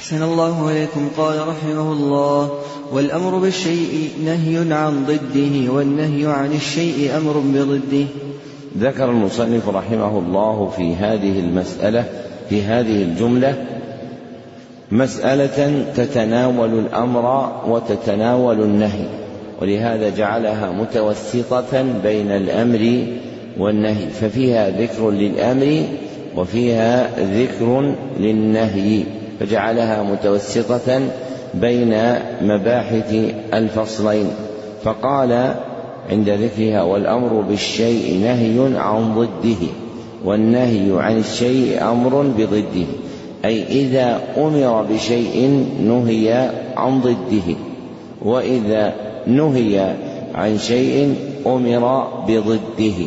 أحسن الله إليكم. قال رحمه الله: والأمر بالشيء نهي عن ضده، والنهي عن الشيء أمر بضده. ذكر المصنف رحمه الله في هذه المسألة، في هذه الجملة، مسألة تتناول الأمر وتتناول النهي، ولهذا جعلها متوسطة بين الأمر والنهي، ففيها ذكر للأمر وفيها ذكر للنهي، فجعلها متوسطة بين مباحث الفصلين. فقال عند ذكرها: والأمر بالشيء نهي عن ضده، والنهي عن الشيء أمر بضده، أي إذا أمر بشيء نهي عن ضده، وإذا نهي عن شيء أمر بضده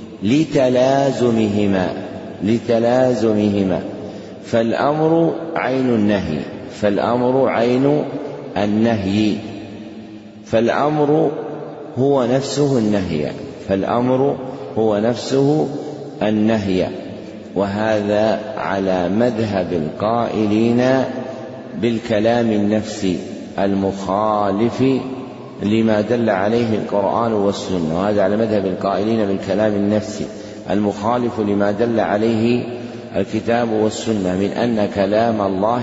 لتلازمهما. فالأمر عين النهي، فالأمر هو نفسه النهي، وهذا على مذهب القائلين بالكلام النفسي المخالف لما دل عليه القرآن والسنة، وهذا على مذهب القائلين بالكلام النفسي المخالف لما دل عليه الكتاب والسنة، من أن كلام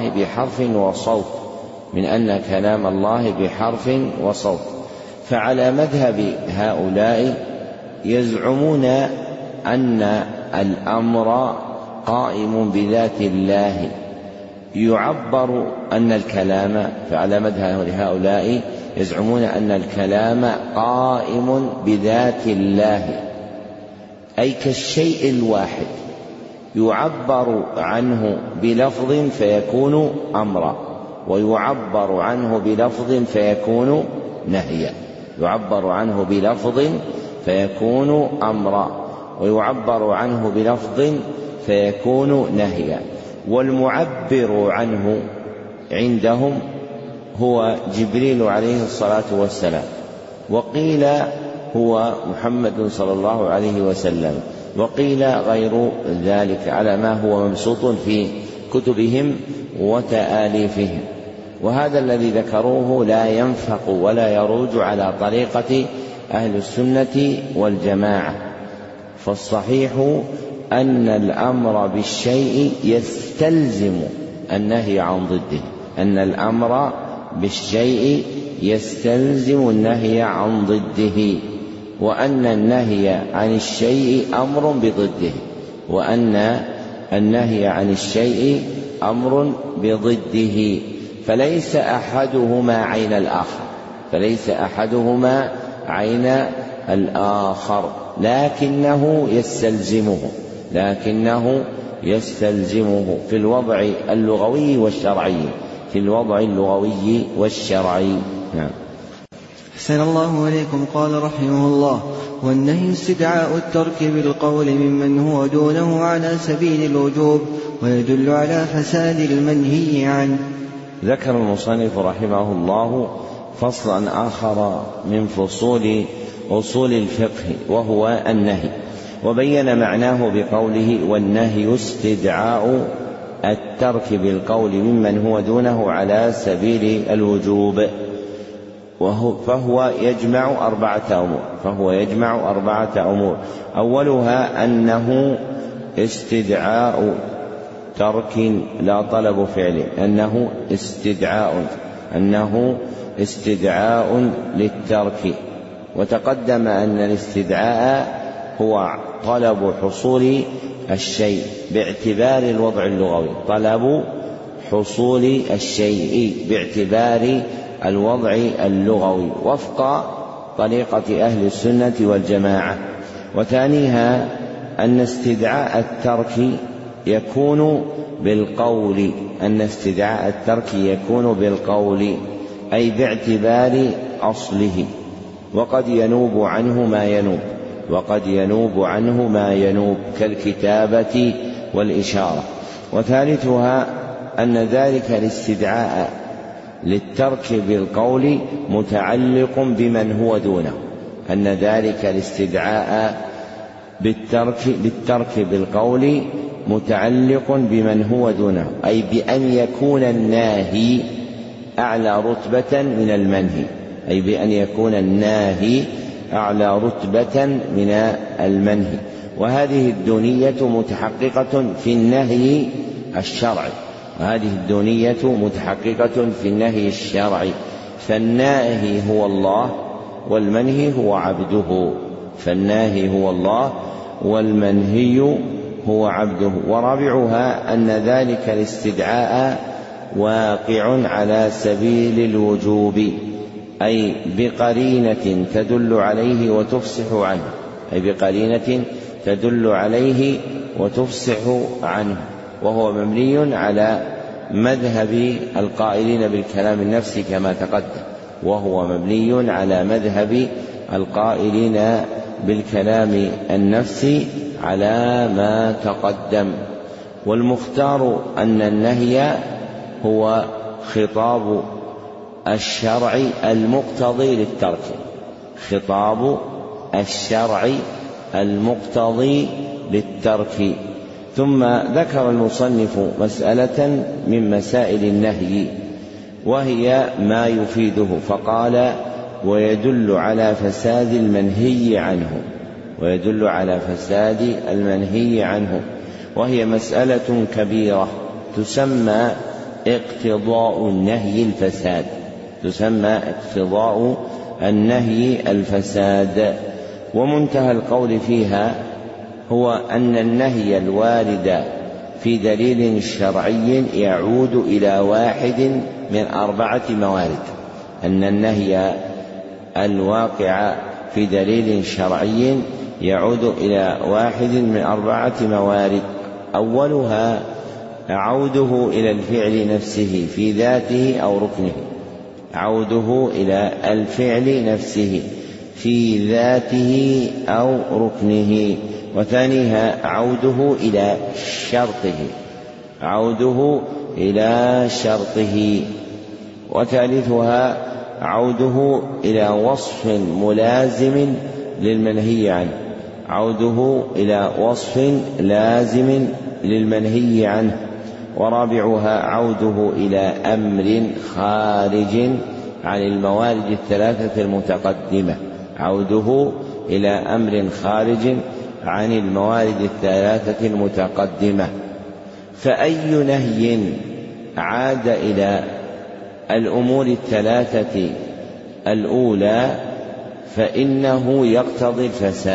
الله بحرف وصوت. فعلى مذهب هؤلاء يزعمون أن الأمر قائم بذات الله، يعبر أن الكلام، فعلى مذهب هؤلاء يزعمون أن الكلام قائم بذات الله، أي كالشيء الواحد، يعبر عنه بلفظ فيكون أمرا، ويعبر عنه بلفظ فيكون نهيا، يعبر عنه بلفظ فيكون أمرا، ويعبر عنه بلفظ فيكون نهيا. والمعبر عنه عندهم هو جبريل عليه الصلاة والسلام، وقيل هو محمد صلى الله عليه وسلم، وقيل غير ذلك على ما هو مبسوط في كتبهم وتآليفهم. وهذا الذي ذكروه لا ينفق ولا يروج على طريقة أهل السنة والجماعة، فالصحيح أن الأمر بالشيء يستلزم النهي عن ضده، أن الأمر بالشيء يستلزم النهي عن ضده، وأن النهي عن الشيء أمر بضده، وأن النهي عن الشيء أمر بضده، فليس أحدهما عين الآخر، لكنه يستلزمه في الوضع اللغوي والشرعي. نعم. أحسن الله إليكم. قال رحمه الله: والنهي استدعاء الترك بالقول ممن هو دونه على سبيل الوجوب، ويدل على فساد المنهي عنه. ذكر المصنف رحمه الله فصلا آخر من فصول أصول الفقه، وهو النهي، وبين معناه بقوله: والنهي استدعاء الترك بالقول ممن هو دونه على سبيل الوجوب، فهو يجمع أربعة أمور. أولها أنه استدعاء ترك لا طلب فعل، أنه استدعاء للترك. وتقدم أن الاستدعاء هو طلب حصول الشيء باعتبار الوضع اللغوي، طلب حصول الشيء باعتبار الوضع اللغوي وفق طريقة أهل السنة والجماعة. وثانيها أن استدعاء الترك يكون بالقول، أي باعتبار أصله، وقد ينوب عنه ما ينوب كالكتابة والإشارة. وثالثها أن ذلك الاستدعاء للترك بالقول متعلق بمن هو دونه، أن ذلك الاستدعاء بالترك بالقول متعلق بمن هو دونه، أي بأن يكون الناهي أعلى رتبة من المنهي، أي بأن يكون الناهي أعلى رتبة من المنهي. وهذه الدونية متحققة في النهي الشرعي، فالناهي هو الله والمنهي هو عبده، ورابعها أن ذلك الاستدعاء واقع على سبيل الوجوب، أي بقرينة تدل عليه وتفصح عنه، وهو مبني على مذهب القائلين بالكلام النفسي كما تقدم، على ما تقدم. والمختار أن النهي هو خطاب الشرع المقتضي للترك. ثم ذكر المصنف مسألة من مسائل النهي وهي ما يفيده، فقال: ويدل على فساد المنهي عنه، وهي مسألة كبيرة تسمى اقتضاء النهي الفساد. ومنتهى القول فيها هو أن النهي الوارد في دليل شرعي يعود إلى واحد من 4 موارد، أن النهي الواقع في دليل شرعي يعود إلى واحد من 4 موارد. أولها عوده إلى الفعل نفسه في ذاته أو ركنه، وثانيها عوده إلى شرطه، وثالثها عوده إلى وصف لازم للمنهي عنه، ورابعها عوده إلى أمر خارج عن الموارد الثلاثة المتقدمة. فأي نهي عاد إلى الأمور الثلاثة الأولى فإنه يقتضي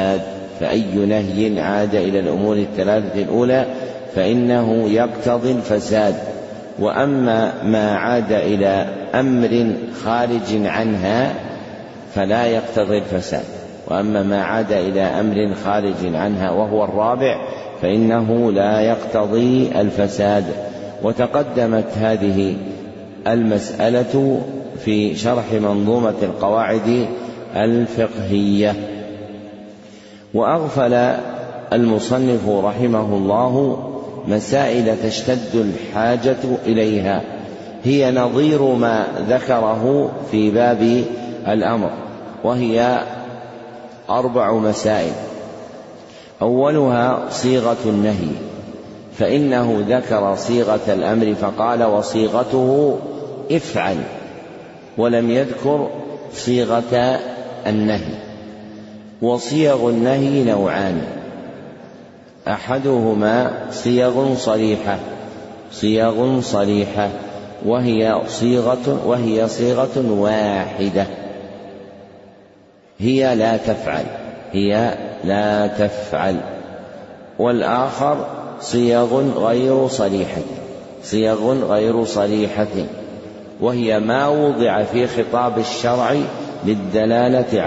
الفساد، وأما ما عاد إلى أمر خارج عنها فلا يقتضي الفساد، وهو الرابع، فإنه لا يقتضي الفساد. وتقدمت هذه المسألة في شرح منظومة القواعد الفقهية. وأغفل المصنف رحمه الله مسائل تشتد الحاجة إليها، هي نظير ما ذكره في باب الأمر، وهي 4 مسائل. أولها صيغة النهي، فإنه ذكر صيغة الأمر فقال: وصيغته افعل، ولم يذكر صيغة النهي. وصيغ النهي نوعان: أحدهما صيغ صريحة وهي صيغة واحدة، هي لا تفعل. والآخر صيغ غير صريحة، وهي ما وضع في خطاب الشرع للدلالة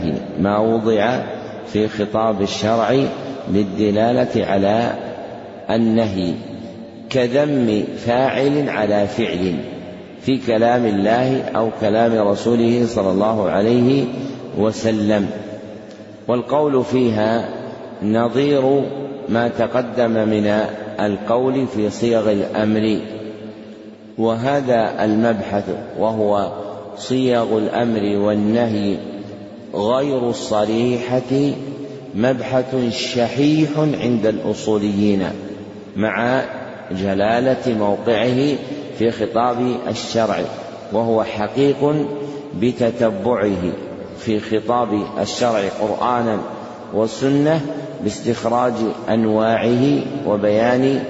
على النهي، كذم فاعل على فعل في كلام الله أو كلام رسوله صلى الله عليه وسلم. والقول فيها نظير ما تقدم من القول في صيغ الأمر. وهذا المبحث وهو صيغ الأمر والنهي غير الصريحة مبحث شحيح عند الأصوليين، مع جلالة موقعه في خطاب الشرع، وهو حقيق بتتبعه في خطاب الشرع قرآنا والسنة باستخراج أنواعه وبيان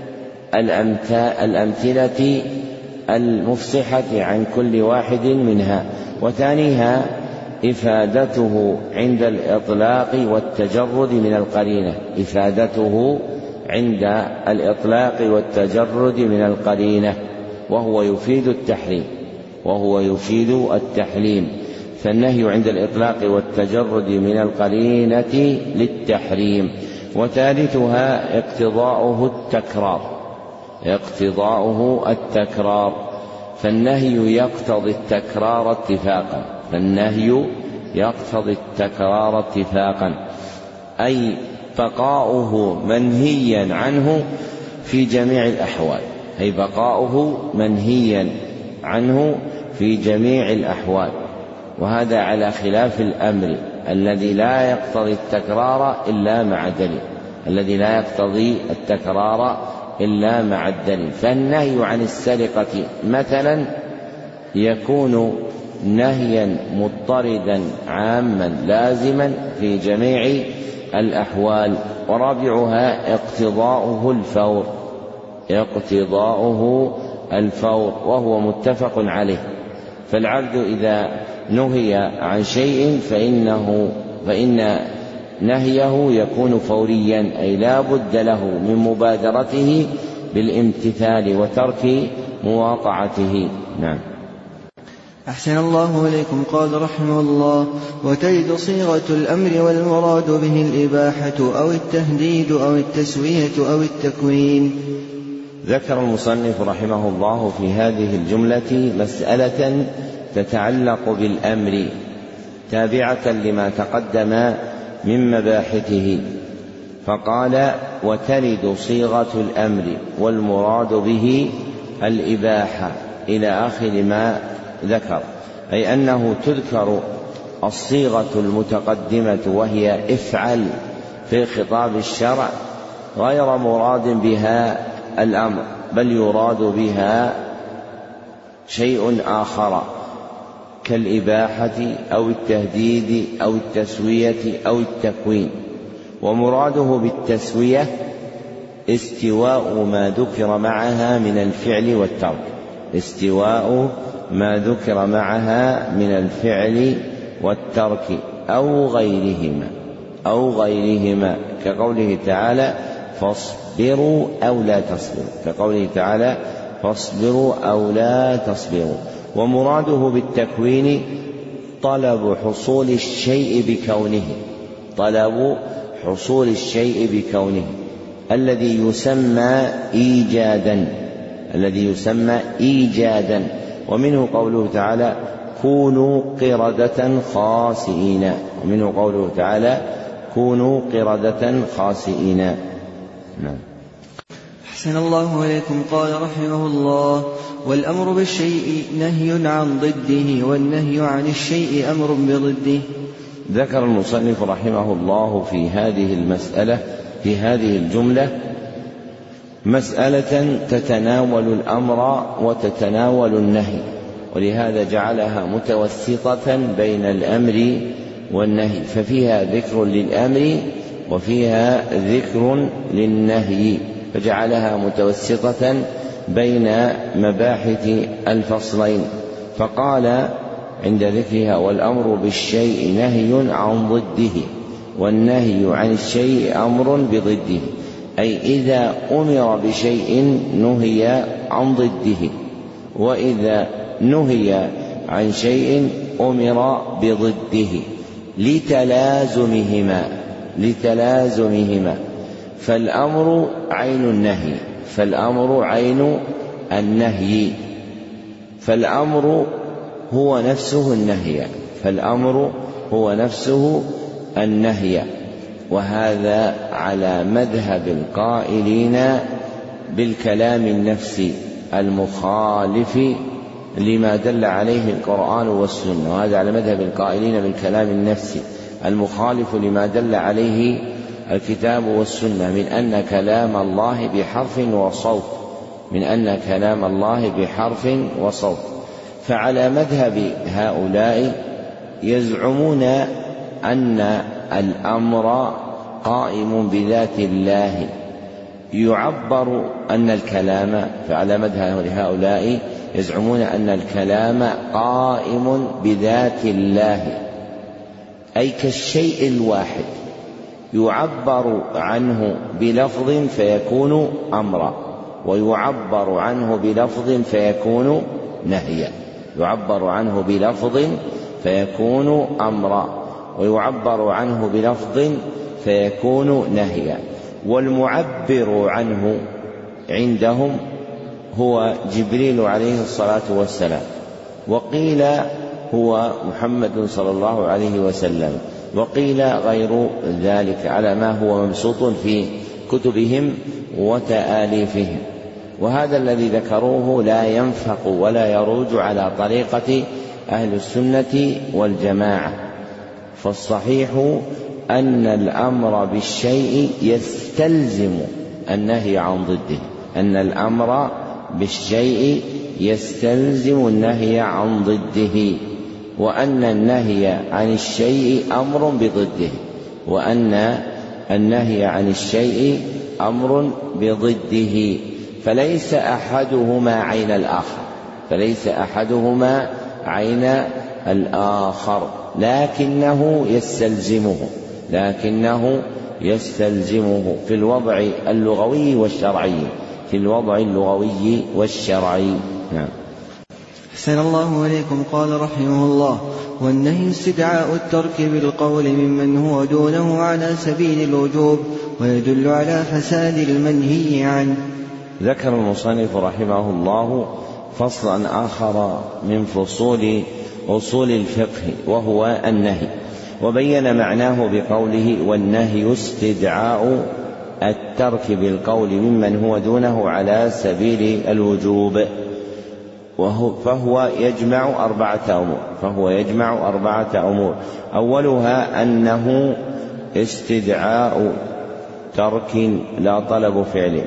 الأمثلة المفصحة عن كل واحد منها. وثانيها إفادته عند الإطلاق والتجرد من القرينة، إفادته عند الإطلاق والتجرد من القرينة، وهو يفيد التحريم، فالنهي عند الإطلاق والتجرد من القرينة للتحريم. وثالثها اقتضاؤه التكرار، فالنهي يقتضي التكرار اتفاقا، أي بقاؤه منهيا عنه في جميع الأحوال، وهذا على خلاف الأمر الذي لا يقتضي التكرار إلا مع الدليل. فالنهي عن السرقة مثلا يكون نهيا مضطردا عاما لازما في جميع الأحوال. ورابعها اقتضاؤه الفور، وهو متفق عليه، فالعبد إذا نهي عن شيء فإن نهيه يكون فوريا، أي لا بد له من مبادرته بالامتثال وترك مواقعته. نعم. أحسن الله إليكم. قال رحمه الله: وتجد صيغة الأمر والمراد به الإباحة أو التهديد أو التسوية أو التكوين. ذكر المصنف رحمه الله في هذه الجملة مسألة تتعلق بالأمر تابعة لما تقدم من مباحثه، فقال: وترد صيغة الأمر والمراد به الإباحة إلى آخر ما ذكر، أي أنه تذكر الصيغة المتقدمة وهي افعل في خطاب الشرع غير مراد بها الأمر، بل يراد بها شيء آخر كالإباحة أو التهديد أو التسوية أو التكوين. ومراده بالتسوية استواء ما ذكر معها من الفعل والترك أو غيرهما كقوله تعالى: فاصبروا أو لا تصبروا. ومراده بالتكوين طلب حصول الشيء بكونه الذي يسمى إيجادا، ومنه قوله تعالى: كونوا قردة خاسئين. نعم. أحسن الله إليكم. قال رحمه الله: والأمر بالشيء نهي عن ضده، والنهي عن الشيء أمر بضده. ذكر المصنف رحمه الله في هذه الجملة مسألة تتناول الأمر وتتناول النهي، ولهذا جعلها متوسطة بين الأمر والنهي، ففيها ذكر للأمر وفيها ذكر للنهي، فجعلها متوسطة بين مباحث الفصلين. فقال عند ذكرها: والأمر بالشيء نهي عن ضده، والنهي عن الشيء أمر بضده، أي إذا أمر بشيء نهي عن ضده، وإذا نهي عن شيء أمر بضده لتلازمهما. فالأمر عين النهي، فالأمر هو نفسه النهي، وهذا على مذهب القائلين بالكلام النفسي المخالف لما دل عليه القرآن والسنة، وهذا على مذهب القائلين بالكلام النفسي المخالف لما دل عليه الكتاب والسنة من أن كلام الله بحرف وصوت، من أن كلام الله بحرف وصوت. فعلى مذهب هؤلاء يزعمون أن الأمر قائم بذات الله، يعبر أن الكلام، فعلى مذهب هؤلاء يزعمون أن الكلام قائم بذات الله، أي كالشيء الواحد يعبر عنه بلفظ فيكون أمرا، ويعبر عنه بلفظ فيكون نهيا، يعبر عنه بلفظ فيكون أمرا، ويعبر عنه بلفظ فيكون نهيا. والمعبر عنه عندهم هو جبريل عليه الصلاة والسلام، وقيل هو محمد صلى الله عليه وسلم، وقيل غير ذلك على ما هو مبسوط في كتبهم وتآليفهم. وهذا الذي ذكروه لا ينفق ولا يروج على طريقة أهل السنة والجماعة، فالصحيح أن الأمر بالشيء يستلزم النهي عن ضده، أن الأمر بالشيء يستلزم النهي عن ضده، وأن النهي عن الشيء أمر بضده، وأن النهي عن الشيء أمر بضده، فليس أحدهما عين الآخر، فليس أحدهما عين الآخر، لكنه يستلزمه في الوضع اللغوي والشرعي، في الوضع اللغوي والشرعي. نعم. أحسن الله إليكم. قال رحمه الله: والنهي استدعاء الترك بالقول ممن هو دونه على سبيل الوجوب، ويدل على فساد المنهي عنه. ذكر المصنف رحمه الله فصلا آخر من فصول أصول الفقه وهو النهي، وبين معناه بقوله: والنهي استدعاء الترك بالقول ممن هو دونه على سبيل الوجوب. فهو يجمع أربعة أمور، أولها أنه استدعاء ترك لا طلب فعل،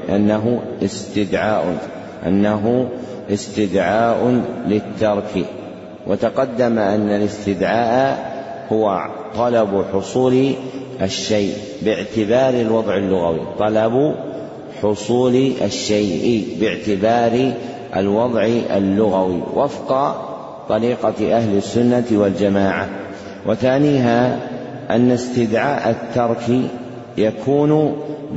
أنه استدعاء للترك. وتقدم أن الاستدعاء هو طلب حصول الشيء باعتبار الوضع اللغوي، طلب حصول الشيء باعتبار الوضع اللغوي وفق طريقة أهل السنة والجماعة. وثانيها أن استدعاء الترك يكون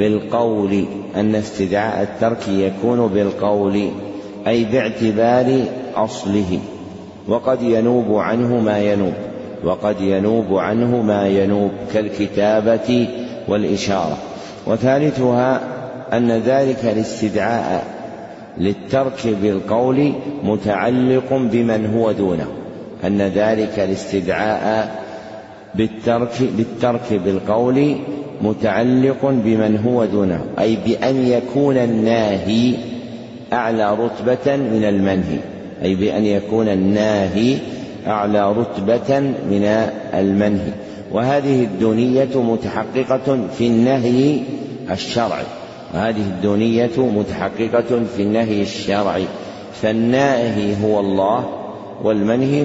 بالقول، أي باعتبار أصله، وقد ينوب عنه ما ينوب كالكتابة والإشارة. وثالثها أن ذلك الاستدعاء للترك بالقول متعلق بمن هو دونه، أن ذلك الاستدعاء للترك بالقول متعلق بمن هو دونه، أي بأن يكون الناهي أعلى رتبة من المنهي، وهذه الدونية متحققة في النهي الشرعي، فالناهي هو الله والمنهي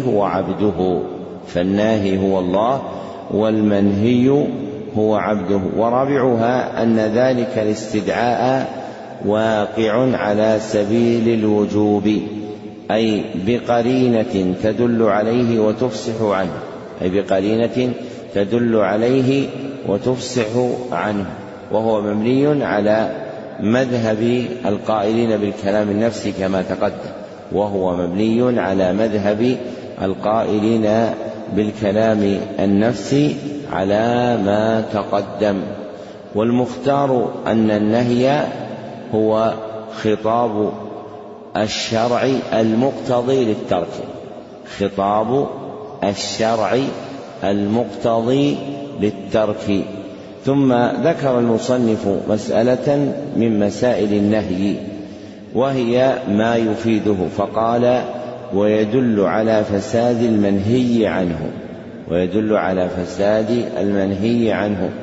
هو عبده. ورابعها أن ذلك الاستدعاء واقع على سبيل الوجوب، أي بقرينة تدل عليه وتفصح عنه، وهو مبني على مذهب القائلين بالكلام النفسي كما تقدم، على ما تقدم. والمختار أن النهي هو خطاب الشرع المقتضي للترك. ثم ذكر المصنف مسألة من مسائل النهي وهي ما يفيده، فقال: ويدل على فساد المنهي عنه.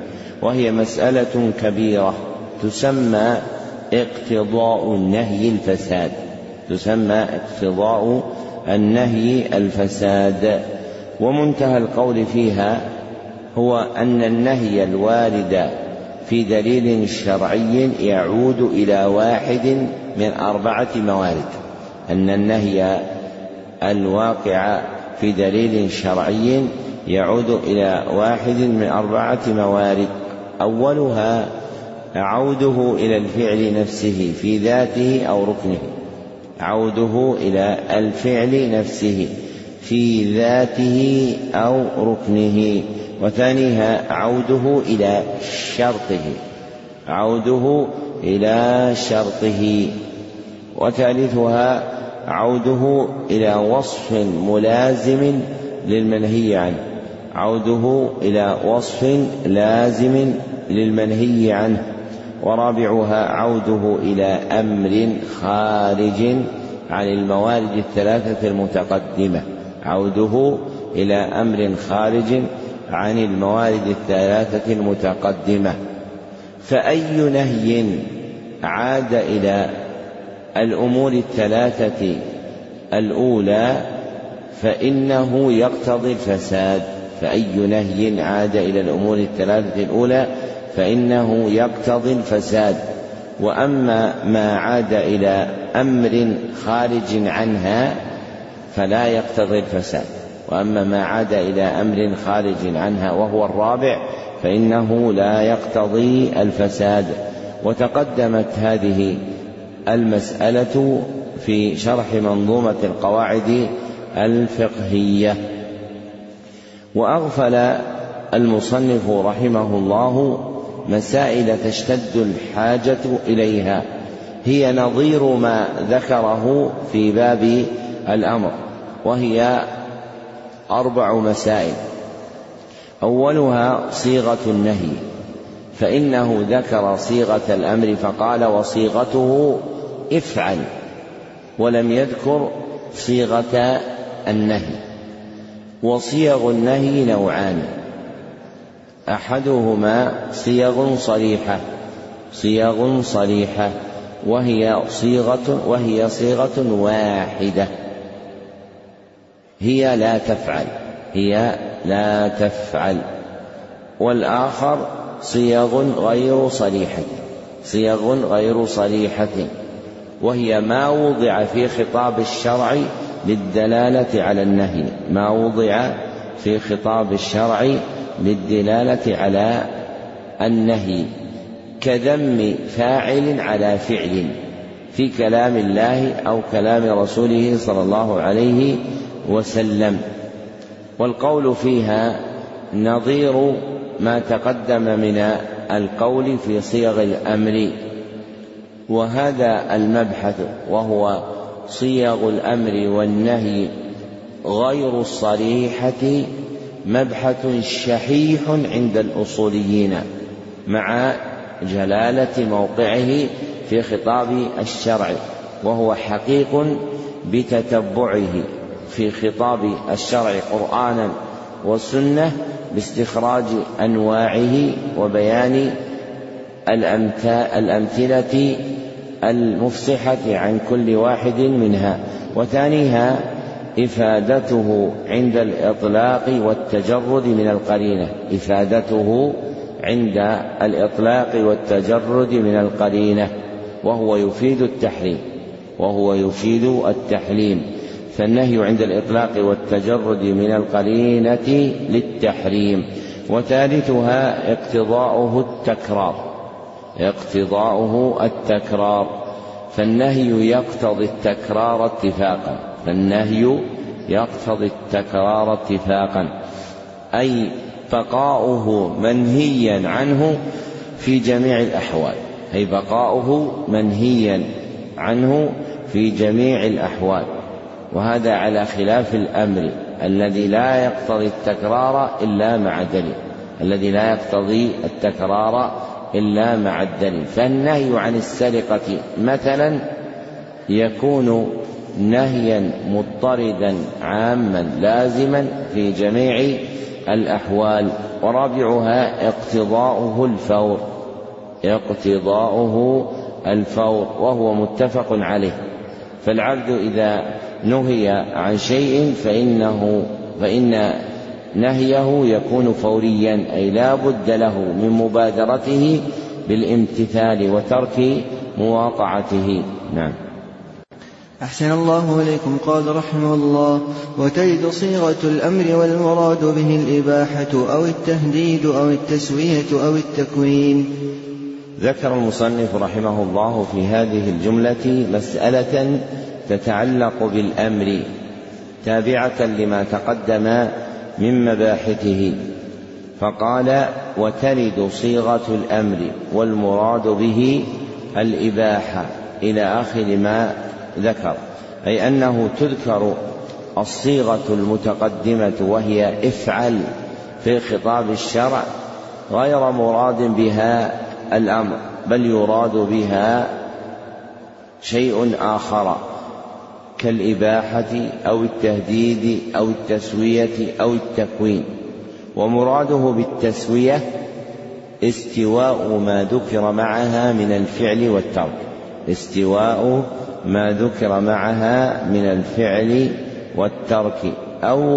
وهي مسألة كبيرة تسمى اقتضاء النهي الفساد، تسمى اقتضاء النهي الفساد. ومنتهى القول فيها هو أن النهي الوارد في دليل شرعي يعود إلى واحد من 4 موارد، أن النهي الواقع في دليل شرعي يعود إلى واحد من 4 موارد. أولها عوده إلى الفعل نفسه في ذاته أو ركنه، عوده إلى الفعل نفسه في ذاته أو ركنه. وثانيها عوده إلى شرطه، عوده إلى شرطه. وثالثها عوده إلى وصف ملازم للمنهي عنه، عوده إلى وصف لازم للمنهي عنه. ورابعها عوده إلى أمر خارج عن الموارد 3 المتقدمة، عوده إلى أمر خارج عن الموارد 3 المتقدمة. فأي نهي عاد إلى الأمور 3 الأولى فإنه يقتضي الفساد، فأي نهي عاد إلى الأمور 3 الأولى فإنه يقتضي الفساد. وأما ما عاد إلى أمر خارج عنها فلا يقتضي الفساد، وأما ما عاد إلى أمر خارج عنها وهو الرابع فإنه لا يقتضي الفساد. وتقدمت هذه المسألة في شرح منظومة القواعد الفقهية. وأغفل المصنف رحمه الله مسائل تشتد الحاجة إليها، هي نظير ما ذكره في باب الأمر، وهي 4 مسائل. أولها صيغة النهي، فإنه ذكر صيغة الأمر فقال وصيغته افعل، ولم يذكر صيغة النهي. وصيغ النهي نوعان، أحدهما صيغ صريحة وهي صيغة واحدة، هي لا تفعل. والآخر صيغ غير صريحة وهي ما وضع في خطاب الشرع للدلالة على النهي، ما وضع في خطاب الشرع للدلالة على النهي، كذم فاعل على فعل في كلام الله أو كلام رسوله صلى الله عليه وسلم. والقول فيها نظير ما تقدم من القول في صيغ الأمر. وهذا المبحث وهو صيغ الأمر والنهي غير الصريحة مبحث شحيح عند الأصوليين مع جلالة موقعه في خطاب الشرع، وهو حقيق بتتبعه في خطاب الشرع قرآنا والسنة باستخراج أنواعه وبيان الأمثلة المفصحة عن كل واحد منها. وثانيها إفادته عند الإطلاق والتجرد من القرينة، إفادته عند الإطلاق والتجرد من القرينة، وهو يفيد التحريم، فالنهي عند الإطلاق والتجرد من القرينة للتحريم. وثالثها اقتضاؤه التكرار، فالنهي يقتضي التكرار اتفاقا، أي بقاؤه منهيا عنه في جميع الأحوال، وهذا على خلاف الأمر الذي لا يقتضي التكرار إلا مع الدليل. فالنهي عن السرقة مثلا يكون نهيا مضطردا عاما لازما في جميع الأحوال. ورابعها اقتضاؤه الفور وهو متفق عليه. فالعبد إذا نهي عن شيء فإن نهيه يكون فوريا، أي لا بد له من مبادرته بالامتثال وترك مواقعته. نعم. أحسن الله إليكم. قال رحمه الله: وتجد صيغة الأمر والمراد به الإباحة أو التهديد أو التسوية أو التكوين. ذكر المصنف رحمه الله في هذه الجملة مسألة تتعلق بالأمر تابعة لما تقدم من مباحثه، فقال: وترد صيغة الأمر والمراد به الإباحة إلى آخر ما ذكر، أي أنه تذكر الصيغة المتقدمة وهي افعل في خطاب الشرع غير مراد بها الأمر، بل يراد بها شيء آخر كالإباحة أو التهديد أو التسوية أو التكوين. ومراده بالتسوية استواء ما ذكر معها من الفعل والترك، استواء ما ذكر معها من الفعل والترك أو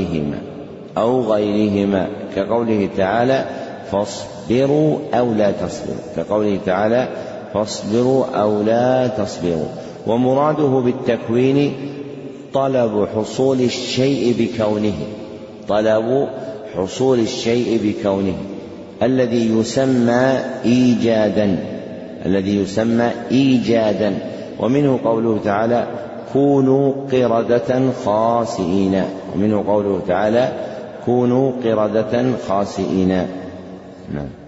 غيرهما كقوله تعالى: فاصبروا أو لا تصبروا، كقوله تعالى: فاصبروا أو لا تصبروا. ومراده بالتكوين طلب حصول الشيء بكونه الذي يسمى إيجادا، ومنه قوله تعالى: كونوا قردة خاسئين. نعم.